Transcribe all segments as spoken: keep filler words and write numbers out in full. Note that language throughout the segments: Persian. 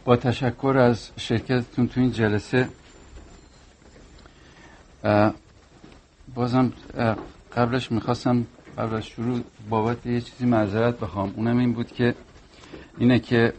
با تشکر از شرکتتون تو این جلسه. بازم قبلش میخواستم قبل از شروع بابت یه چیزی معذرت بخوام. اونم این بود که اینه که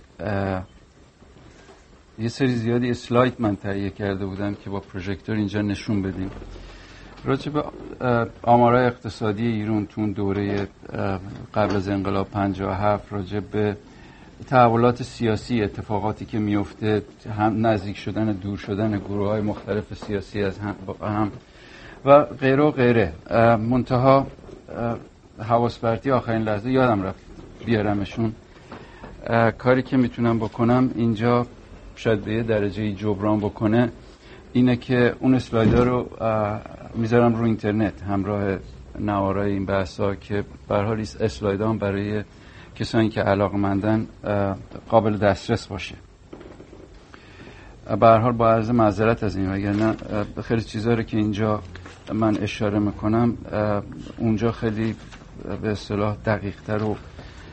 یه سری زیادی اسلاید من تهیه کرده بودم که با پروژکتور اینجا نشون بدیم راجع به آمارای اقتصادی ایران تو دوره قبل از انقلاب پنجاه و هفت، راجع به تحولات سیاسی، اتفاقاتی که میفته، هم نزدیک شدن دور شدن گروه‌های مختلف سیاسی از هم, هم و غیره و غیره. منتها حواس پرتی آخرین لحظه یادم رفت بیارمشون. کاری که میتونم بکنم اینجا شاید به یه درجه جبران بکنه اینه که اون اسلایدها رو میذارم رو اینترنت همراه نوارای این بحثا که به هر حال اسلایدها هم برای کسانی که علاقه‌مندن قابل دسترس باشه. به هر حال با عرض معذرت از این، وگرنه خیلی چیزا رو که اینجا من اشاره میکنم اونجا خیلی به اصطلاح دقیق‌تر و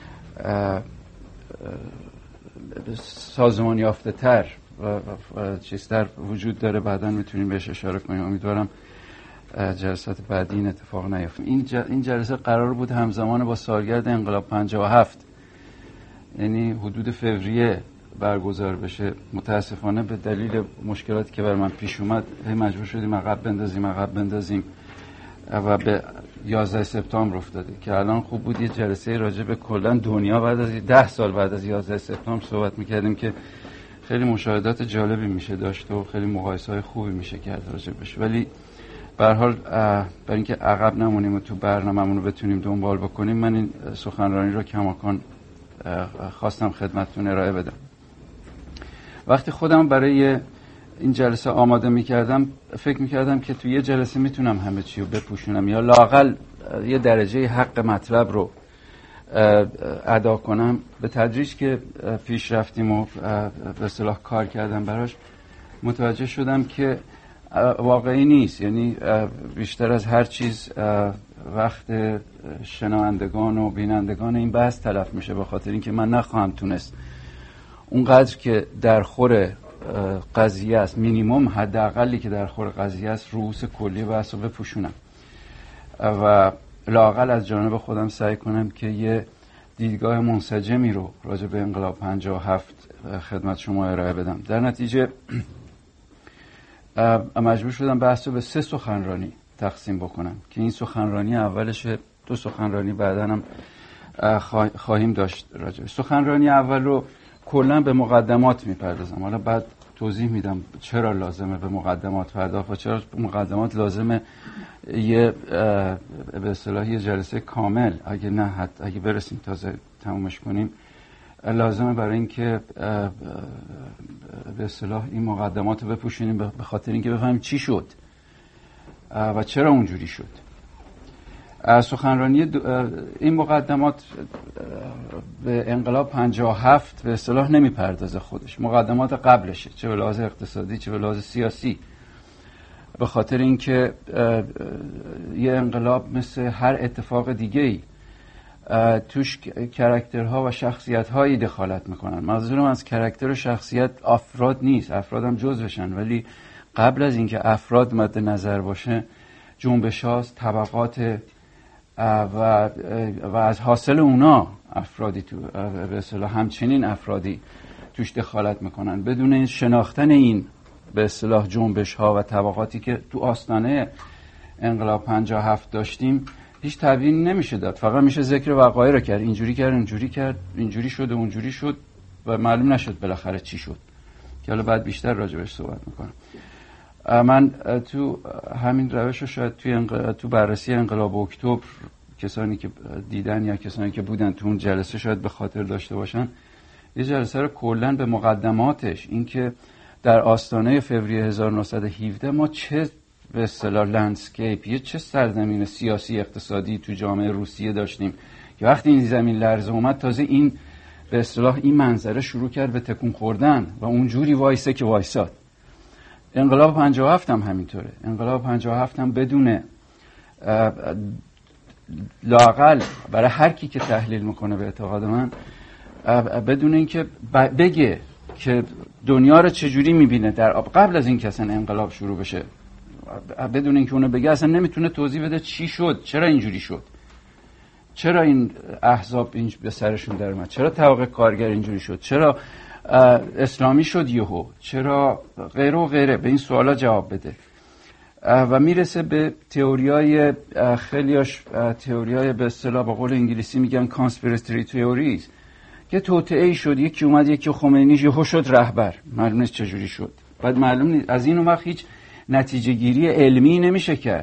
سازمان یافته تر و چیزتر وجود داره. بعدا میتونیم بهش اشاره کنیم. امیدوارم جلسات بعدی این اتفاق نیفته. این این جلسه قرار بود همزمان با سالگرد انقلاب پنجاه و هفت، یعنی حدود فوریه برگزار بشه. متاسفانه به دلیل مشکلاتی که بر من پیش اومد مجبور شدیم عقب بندازیم عقب بندازیم و به یازده سپتامبر افتاده که الان خوب بود یه جلسه راجع به کلا دنیا بعد از ده سال بعد از یازده سپتامبر صحبت میکردیم که خیلی مشاهدات جالبی میشه داشت و خیلی مقایسه‌های خوبی میشه کرد راجع بهش. ولی به هر حال برای اینکه عقب نمونیم و تو برنامه‌مون رو بتونیم دنبال بکنیم، من این سخنرانی رو کماکان خواستم خدمتتون ارائه بدم. وقتی خودم برای این جلسه آماده میکردم فکر میکردم که تو یه جلسه میتونم همه چی رو بپوشونم یا لااقل یه درجه حق مطلب رو ادا کنم. به تدریج که پیش رفتیم و به اصطلاح کار کردم براش متوجه شدم که واقعی نیست. یعنی بیشتر از هر چیز وقت شنوندگان و بینندگان این بحث تلف میشه، به خاطر اینکه من نخواهم تونست اونقدر که در خور قضیه است، مینیمم حداقلی که در خور قضیه است، رؤوس کلی بحث رو بپوشونم و لااقل از جانب خودم سعی کنم که یه دیدگاه منسجمی رو راجع به انقلاب پنجاه و هفت خدمت شما ارائه بدم. در نتیجه مجبور شدم بحث رو به سه سخنرانی تقسیم بکنم که این سخنرانی اولش، دو سخنرانی بعداً هم خواهیم داشت راجع. سخنرانی اول رو کلاً به مقدمات میپردازم، حالا بعد توضیح میدم چرا لازمه به مقدمات پرداخت و چرا مقدمات لازمه یه به اصطلاح یه جلسه کامل، اگه نه حتی اگه برسیم تازه تمومش کنیم، لازمه برای اینکه به اصطلاح این مقدمات رو بپوشونیم، به خاطر اینکه بفهمیم چی شد و چرا اونجوری شد. سخنرانی این مقدمات به انقلاب پنجاه و هفت به اصطلاح نمیپردازه خودش، مقدمات قبلشه، چه به لحاظ اقتصادی چه به لحاظ سیاسی، به خاطر اینکه یه انقلاب مثل هر اتفاق دیگه‌ای توش کاراکترها و شخصیت‌هایی دخالت میکنن. منظورم از کاراکتر و شخصیت افراد نیست، افراد هم جزوشن، ولی قبل از اینکه افراد مد نظر باشه جنبش‌هاست، طبقات و و از حاصل اونا افرادی تو به اصطلاح همچنین افرادی توش دخالت میکنن. بدون این شناختن این به اصطلاح جنبش‌ها و طبقاتی که تو آستانه انقلاب پنجاه و هفت داشتیم هیچ تبیینی نمیشه داد، فقط میشه ذکر وقایع رو کرد، اینجوری کرد اینجوری کرد اینجوری شد و اونجوری شد و معلوم نشد بالاخره چی شد، که حالا بعد بیشتر راجبش صحبت میکنم. من تو همین روش رو شاید توی انقل... تو بررسی انقلاب اکتبر کسانی که دیدن یا کسانی که بودن تو اون جلسه شاید به خاطر داشته باشن، یه جلسه رو کلاً به مقدماتش، اینکه در آستانه فوریه هزار و نهصد و هفده ما چه به اصطلاح لندسکیپ، یه چه سرزمین سیاسی اقتصادی تو جامعه روسیه داشتیم که وقتی این زمین لرزه اومد تازه این به اصطلاح این منظره شروع کرد به تکون خوردن و اونجوری وایسه که وایساد. انقلاب پنجاه و هفت هم همینطوره. انقلاب پنجاه و هفت هم بدون لااقل برای هر کی که تحلیل میکنه به اعتقاد من بدون اینکه بگه که دنیا رو چجوری میبینه در قبل از این که اصلا انقلاب شروع بشه، بدون اینکه اونو بگه اصلا نمیتونه توضیح بده چی شد، چرا اینجوری شد، چرا این احزاب اینج به سرشون در اومد، چرا طبقه کارگر اینجوری شد، چرا اسلامی شد یهو، چرا غیره و غیره. به این سوالا جواب بده و میرسه به تئوریای خیلیاش تئوریای به اصطلاح به قول انگلیسی میگن کانسپیراتوری تئوریز که توطئه‌ای شد، یکی اومد یکی خمینی یهو شد رهبر، معلوم نیست چجوری شد، بعد معلوم نیست از این اون وقت هیچ نتیجه گیری علمی نمیشه کرد.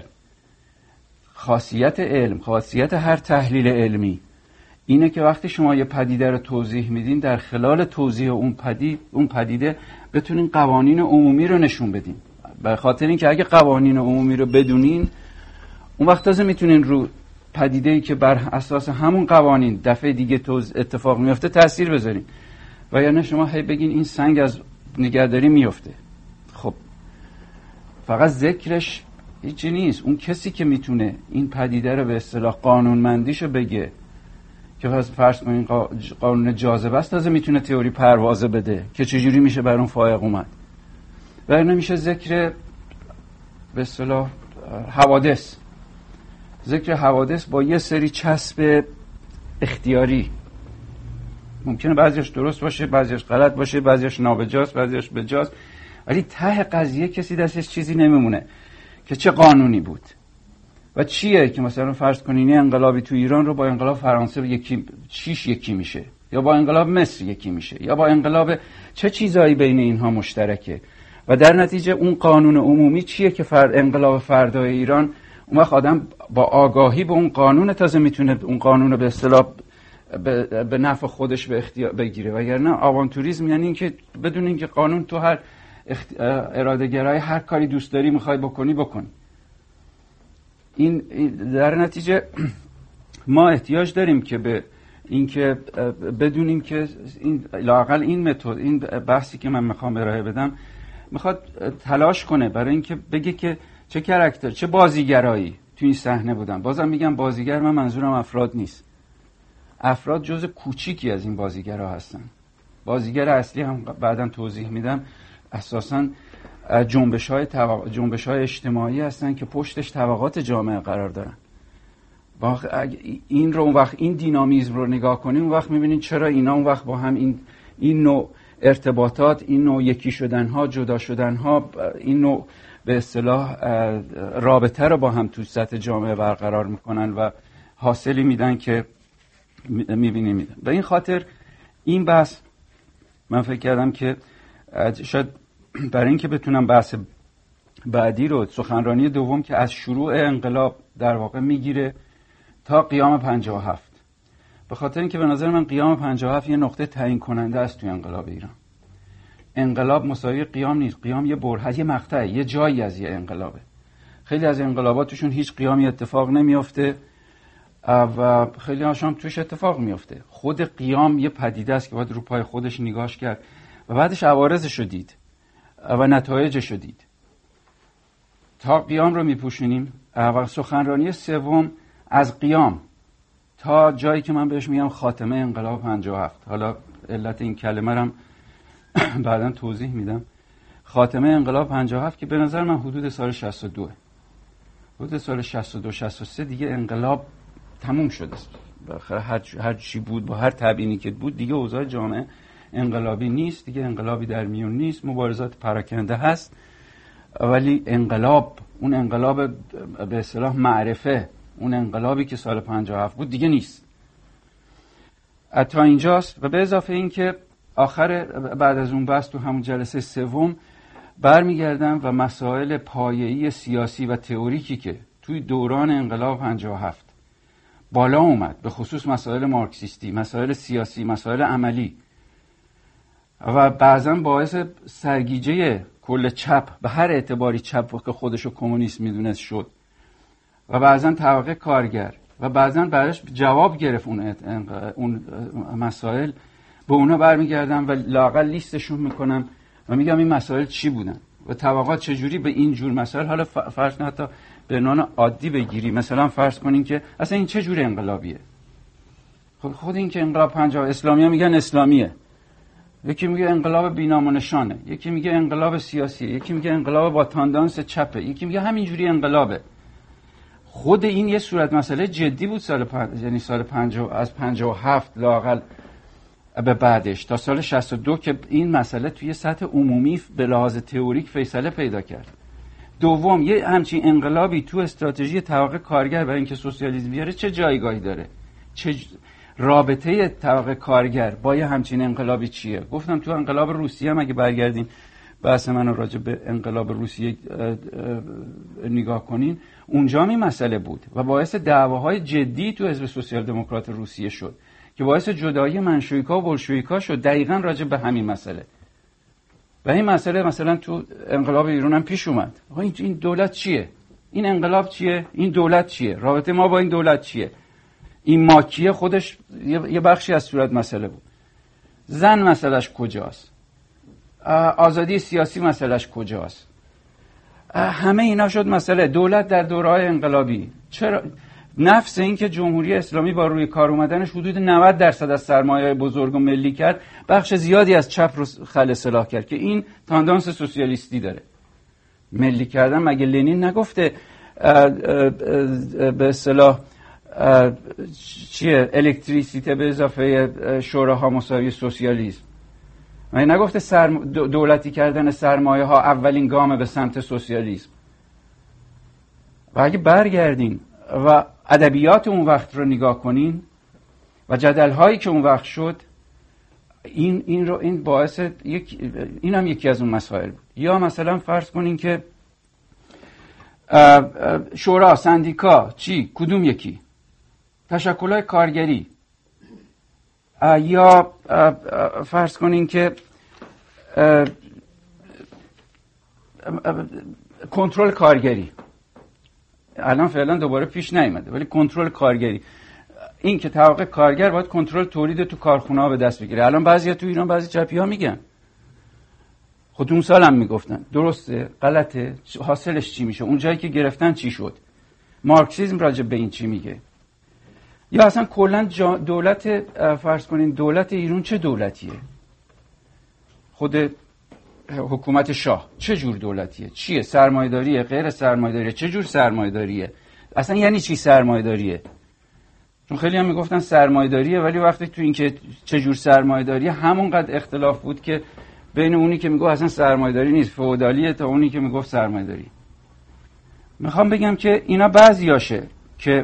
خاصیت علم، خاصیت هر تحلیل علمی اینه که وقتی شما یه پدیده رو توضیح میدین در خلال توضیح اون پدید اون پدیده بتونین قوانین عمومی رو نشون بدین. به خاطر اینکه اگه قوانین عمومی رو بدونین اون وقت تازه میتونین رو پدیده‌ای که بر اساس همون قوانین دفعه دیگه توز اتفاق میفته تاثیر بذارین، و یا نه شما هی بگین این سنگ از نگهداری میفته. خب فقط ذکرش هیچی نیست. اون کسی که میتونه این پدیده رو به اصطلاح قانونمندیشو بگه که فرض کنین قانون جاذبه است، تازه میتونه تئوری پروازه بده که چجوری میشه بر اون فائق اومد. و نمیشه ذکر به اصطلاح حوادث، ذکر حوادث با یه سری چسب اختیاری، ممکنه بعضیش درست باشه، بعضیش غلط باشه، بعضیش نابجاست، بعضیش بجاست، ولی ته قضیه کسی دستش چیزی نمیمونه که چه قانونی بود و چیه که مثلا فرض کنین انقلابی تو ایران رو با انقلاب فرانسه یکی چیش یکی میشه، یا با انقلاب مصر یکی میشه، یا با انقلاب چه چیزایی بین اینها مشترکه، و در نتیجه اون قانون عمومی چیه که فرد انقلاب فردای ایران اون وقت آدم با آگاهی به اون قانون تازه میتونه اون قانون رو به اصطلاح به, به نفع خودش به اختیار بگیره. وگرنه آوانتوریسم یعنی اینکه بدون اینکه قانون تو هر اخت... اراده گرای هر کاری دوست داری میخوای بکنی بکنی. این در نتیجه ما احتیاج داریم که به اینکه بدونیم که این لااقل این متد، این بحثی که من میخوام ارائه بدم میخواد تلاش کنه برای اینکه بگه که چه کاراکتر، چه بازیگرایی تو این صحنه بودن. بازم میگم بازیگر، من منظورم افراد نیست، افراد جزء کوچیکی از این بازیگرها هستن. بازیگر اصلی هم بعداً توضیح میدم اساساً جنبش‌های طبق... جنبش‌های اجتماعی هستن که پشتش طبقات جامعه قرار دارن. این رو اون وقت این دینامیزم رو نگاه کنیم اون وقت می‌بینید چرا اینا اون وقت با هم این این نوع ارتباطات، این نوع یکی شدن‌ها، جدا شدن‌ها، این نوع به اصطلاح رابطه رو با هم تو سطح جامعه برقرار میکنن و حاصلی میدن که میبینیم میدن. به این خاطر این بحث من فکر کردم که شاید برای اینکه بتونم بحث بعدی رو، سخنرانی دوم که از شروع انقلاب در واقع میگیره تا قیام پنجاه و هفت، به خاطر اینکه به نظر من قیام پنجاه و هفت یه نقطه تعیین کننده است توی انقلاب ایران. انقلاب مساوی قیام نیست، قیام یه برهه، یه مقطعه، یه جایی از یه انقلابه. خیلی از انقلاباتشون هیچ قیامی اتفاق نمیافته و خیلی هاشون توش اتفاق میافته. خود قیام یه پدیده است که باید رو پای خودش نگاش کرد و بعدش عوارضش رو دید و نتایجش رو دید. تا قیام رو میپوشونیم و سخنرانی سوم از قیام تا جایی که من بهش میگم خاتمه انقلاب پنجاه و هفت. حالا علت این کلمه رو بعداً توضیح میدم. خاتمه انقلاب پنجاه و هفت که به نظر من حدود سال شصت و دو، حدود سال شصت و دو شصت و سه دیگه انقلاب تموم شده است. بالاخره هر هر چی بود با هر تبیینی که بود دیگه اوضاع جامعه انقلابی نیست، دیگه انقلابی در میون نیست، مبارزات پراکنده هست، ولی انقلاب، اون انقلاب به اصطلاح معرفه، اون انقلابی که سال پنجاه و هفت بود دیگه نیست. تا اینجاست. و به اضافه این که آخر بعد از اون بحث تو همون جلسه سوم برمیگردم و مسائل پایه‌ای سیاسی و تئوریکی که توی دوران انقلاب پنجاه و هفت بالا اومد، به خصوص مسائل مارکسیستی، مسائل سیاسی، مسائل عملی و بعضا باعث سرگیجه کل چپ به هر اعتباری چپ که خودشو کمونیست میدونست شد و بعضا طبقه کارگر و بعضا بعدش جواب گرفت اون, اون مسائل. به اونا برمیگردم و لااقل لیستشون میکنم و میگم این مسائل چی بودن و طبقات چجوری به این جور مسائل، حالا فرض نه حتی به نوع عادی بگیری، مثلا فرض کنین که اصلا این چه جور انقلابیه. خود این که انقلاب پنجاه اسلامی ها میگن اسلامیه، یکی میگه انقلاب بی‌نام و نشانه، یکی میگه انقلاب سیاسی، یکی میگه انقلاب با تاندانس چپه، یکی میگه همینجوری انقلابه. خود این یه صورت مسئله جدی بود سال پنج... یعنی سال پنجاه از پنجاه و هفت لااقل به بعدش تا سال شصت و دو که این مسئله توی سطح عمومی به لحاظ تئوریک فیصله پیدا کرد. دوم، یه همچین انقلابی تو استراتژی طبقه کارگر برای اینکه سوسیالیسم بیاره چه جایگاهی داره؟ چه ج... رابطه طبقه کارگر با یه همچین انقلابی چیه؟ گفتم تو انقلاب روسیه هم اگه برگردیم بحث من راجع به انقلاب روسیه نگاه کنین، اونجا هم این مسئله بود و باعث دعواهای جدی تو حزب سوسیال دموکرات روسیه شد که باعث جدایی منشویکا و بولشویکا شد، دقیقاً راجع به همین مسئله. و این مسئله مثلا تو انقلاب ایران هم پیش اومد. این دولت چیه؟ این انقلاب چیه؟ این دولت چیه؟ رابطه ما با این دولت چیه؟ این ماکیه خودش یه بخشی از صورت مسئله بود. زن مسئلهش کجاست؟ آزادی سیاسی مسئلهش کجاست؟ همه اینا شد مسئله. دولت در دوره‌های انقلابی چرا نفس این که جمهوری اسلامی با روی کار اومدنش حدود نود درصد از سرمایه بزرگ و ملی کرد، بخش زیادی از چپ رو خل اصلاح کرد که این تاندانس سوسیالیستی داره. ملی کردن مگه لنین نگفته به اصطلاح چیه الکتریسیته به اضافه شوراها مساوی سوسیالیسم؟ مگه نگفته سرم... دولتی کردن سرمایه ها اولین گام به سمت سوسیالیسم؟ و اگه برگردین و ادبیات اون وقت رو نگاه کنین و جدل هایی که اون وقت شد، این این رو این باعث یک این هم یکی از اون مسائل بود. یا مثلا فرض کنین که شورا، سندیکا چی؟ کدوم یکی؟ تشکل‌های کارگری. یا فرض کنین که کنترل کارگری الان فعلا دوباره پیش نیامده، ولی کنترل کارگری، این که طبقه کارگر باید کنترل تولید تو کارخونه‌ها به دست بگیره. الان بعضیا تو ایران بعضی چپی‌ها میگن، خود اون سال هم میگفتن درسته غلطه، حاصلش چی میشه، اون جایی که گرفتن چی شد، مارکسیسم راجع به این چی میگه. یا اصلا کلا دولت فرض کنین دولت ایران چه دولتیه، خود حکومت شاه چه جور دولتیه، چیه، سرمایه‌داریه، غیر سرمایه‌داریه، چه جور سرمایه‌داریه، اصلا یعنی چی سرمایه‌داریه؟ چون خیلی هم میگفتن سرمایه‌داریه، ولی وقتی تو این که چه جور سرمایه‌داریه همونقدر اختلاف بود که بین اونی که میگفت اصلا سرمایه‌داری نیست فئودالیه تا اونی که میگفت سرمایه‌داری. میخوام بگم که اینا بعضیاشه که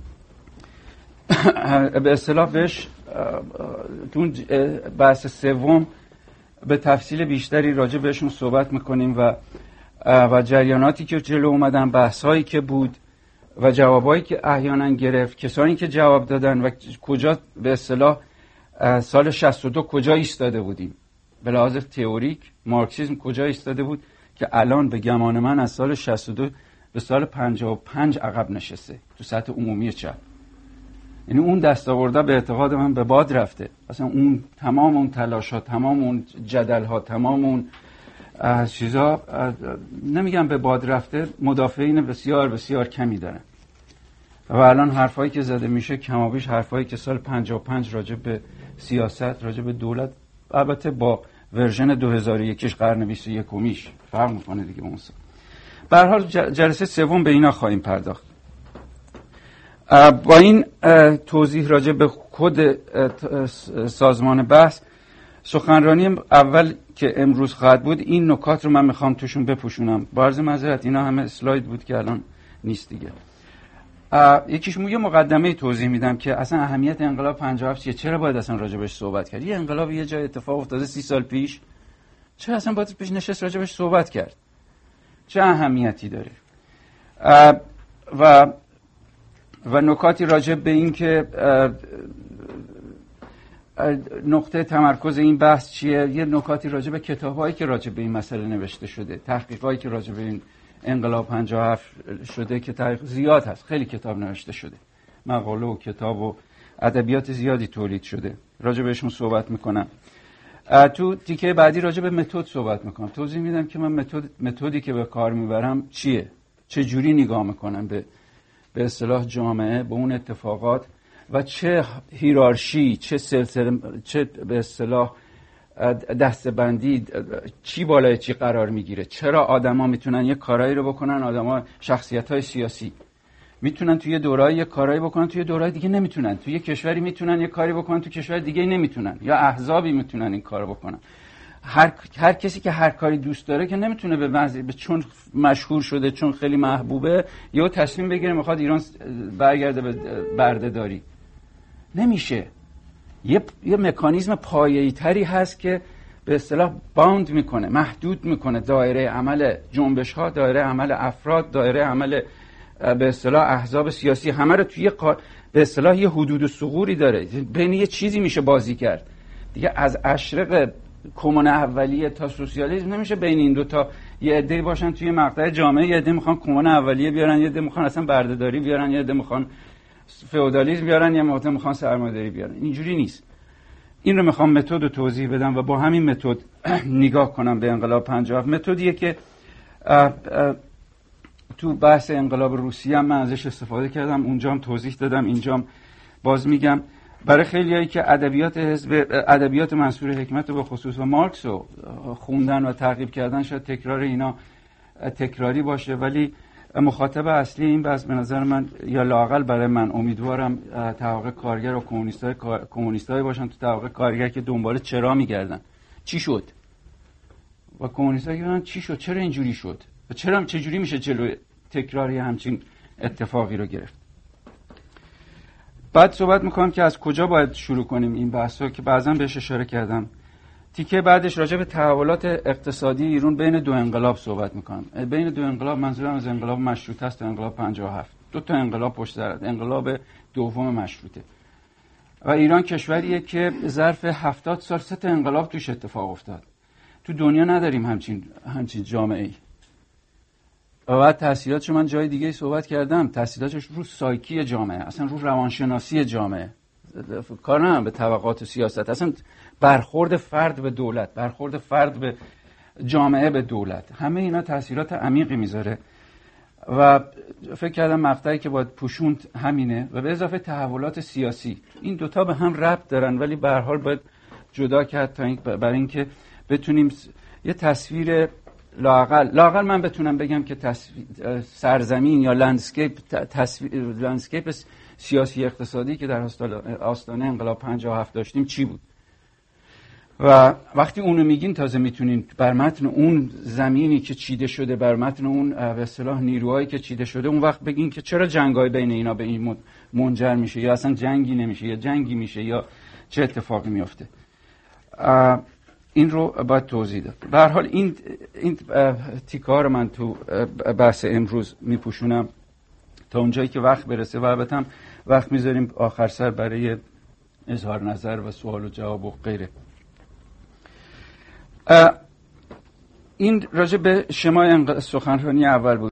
به اصطلاح بهش تو بحث سوم به تفصیل بیشتری راجع بهشون صحبت میکنیم و و جریاناتی که جلو اومدن، بحثایی که بود و جوابایی که احیانا گرفت، کسانی که جواب دادن و کجا به اصطلاح سال شصت و دو کجا ایستاده بودیم به لحاظ تئوریک، مارکسیسم کجا ایستاده بود که الان به گمان من از سال شصت و دو به سال پنجاه و پنج عقب نشسته تو سطح عمومی چپ. یعنی اون دستاورده به اعتقاد من به باد رفته. اصلا اون تمام اون تلاش‌ها، تمام اون جدل‌ها، تمام اون چیزا نمیگم به باد رفته، مدافعین بسیار بسیار کمی دارن. و الان حرفایی که زده میشه کمابیش حرفایی که سال پنجاه و پنج راجع به سیاست، راجع به دولت، البته با ورژن دو هزار و یک قرن بیست و یکمیش فرق میکنه دیگه اون سال. به هر حال جلسه سوم به اینا خواهیم پرداخت. با این توضیح راجع به خود سازمان بحث، سخنرانی اول که امروز خواهد بود این نکات رو من میخوام توشون بپوشونم. با عرض معذرت اینا همه اسلاید بود که الان نیست دیگه. یکیش یه مقدمه توضیح میدم که اصلا اهمیت انقلاب پنجاه و هفت چیه، چرا باید اصلا راجبش صحبت کرد. یه انقلاب یه جای اتفاق افتاده سی سال پیش، چرا اصلا باید پیش نشست راجبش صحبت کرد، چه اهمیتی داره. و و نکاتی راجع به این که نقطه تمرکز این بحث چیه، یه نکاتی راجع به کتابایی که راجع به این مسئله نوشته شده، تحقیقایی که راجع به این انقلاب پنجاه و هفت شده که تحقیق زیاد هست، خیلی کتاب نوشته شده، مقاله و کتاب و ادبیات زیادی تولید شده، راجع بهشون صحبت میکنم. تو تیکه بعدی راجع به متد صحبت میکنم، توضیح میدم که من متد متدی که به کار میبرم چیه، چه جوری نگاه میکنم به به اصطلاح جامعه، به اون اتفاقات و چه هیرارشی، چه سلسله، چه به اصطلاح دسته‌بندی چی بالای چی قرار میگیره. چرا آدما میتونن یه کارایی رو بکنن، آدما شخصیت‌های سیاسی میتونن توی دوره‌ای یه کارایی بکنن، توی دوره‌ای دیگه نمیتونن. توی کشوری میتونن یه کاری بکنن، توی کشور دیگه نمیتونن، یا احزابی میتونن این کارو بکنن. هر هر کسی که هر کاری دوست داره که نمیتونه به وضع به چون مشهور شده، چون خیلی محبوبه، یهو تصمیم بگیره میخواد ایران برگرده به بردهداری. نمیشه. یه یه مکانیزم پایه‌ای تری هست که به اصطلاح باوند میکنه، محدود میکنه دایره عمل جنبش ها، دایره عمل افراد، دایره عمل به اصطلاح احزاب سیاسی، همه رو توی قا... به اصطلاح یه حدود و ثغوری داره. بین یه چیزی میشه بازی کرد دیگه. از اشرق کمون اولیه تا سوسیالیسم نمیشه بین این دو تا یه عده‌ای باشن توی مقطع جامعه، یه عده میخوان کمون اولیه بیارن، یه عده میخوان اصلا بردهداری بیارن، یه عده میخوان فئودالیسم بیارن، یه عده میخوان سرمایه‌داری بیارن. اینجوری نیست. این رو میخوام متد رو توضیح بدم و با همین متد نگاه کنم به انقلاب پنجاه و هفت. متدیه که اه اه تو بحث انقلاب روسیه هم من ازش استفاده کردم، اونجا هم توضیح دادم، اینجا هم باز میگم. برای خیلیایی که ادبیات حزب ادبیات منصور حکمت رو به خصوص و مارکس رو خوندن و تعقیب کردن، شاید تکرار اینا تکراری باشه، ولی مخاطب اصلی این بحث به نظر من، یا لااقل برای من، امیدوارم طبقه کارگر و کمونیستای کمونیستایی باشن تو طبقه کارگر که دنبال چرا میگردن، چی شد، و کمونیستایی که میگن چی شد، چرا اینجوری شد و چرا چجوری میشه جلوی تکراری همچین اتفاقی رو گرفت. بعد صحبت میکنم که از کجا باید شروع کنیم این بحثا که بعضا بهش اشاره کردم. تیکه بعدش راجع به تحولات اقتصادی ایران بین دو انقلاب صحبت میکنم. بین دو انقلاب منظورم از انقلاب مشروطه است تا انقلاب پنجاه و هفت. دو تا انقلاب پشت سر هم. انقلاب دوم مشروطه. و ایران کشوریه که ظرف هفتاد سال سه تا انقلاب توش اتفاق افتاد. تو دنیا نداریم همچین همچین جامعه‌ای. و بعد تاثیراتش من جای دیگه صحبت کردم، تاثیراتش رو سایکی جامعه، اصلا رو روانشناسی جامعه، کار ندارم به طبقات سیاست، اصلا برخورد فرد به دولت، برخورد فرد به جامعه به دولت، همه اینا تاثیرات عمیقی میذاره. و فکر کردم مقطعی که باید پوشوند همینه، و به اضافه تحولات سیاسی. این دوتا به هم ربط دارن ولی به هر حال باید جدا کرد تا این برای اینکه بتونیم یه تصویر لااقل لااقل من بتونم بگم که تصویر سرزمین یا لندسکیپ تصویر لندسکیپ سیاسی اقتصادی که در آستانه انقلاب پنجاه و هفت داشتیم چی بود. و وقتی اونو میگین تازه میتونین بر متن اون زمینی که چیده شده، بر متن اون به اصطلاح نیروهایی که چیده شده، اون وقت بگین که چرا جنگای بین اینا به این منجر میشه، یا اصلا جنگی نمیشه یا جنگی میشه، یا چه اتفاقی میفته. این رو باید توضیح داد. به هر حال این این تیکار من تو بحث امروز میپوشونم تا اونجایی که وقت برسه، و البته هم وقت میذاریم آخر سر برای اظهار نظر و سوال و جواب و غیره. این راجع به شمای سخنرانی اول بود.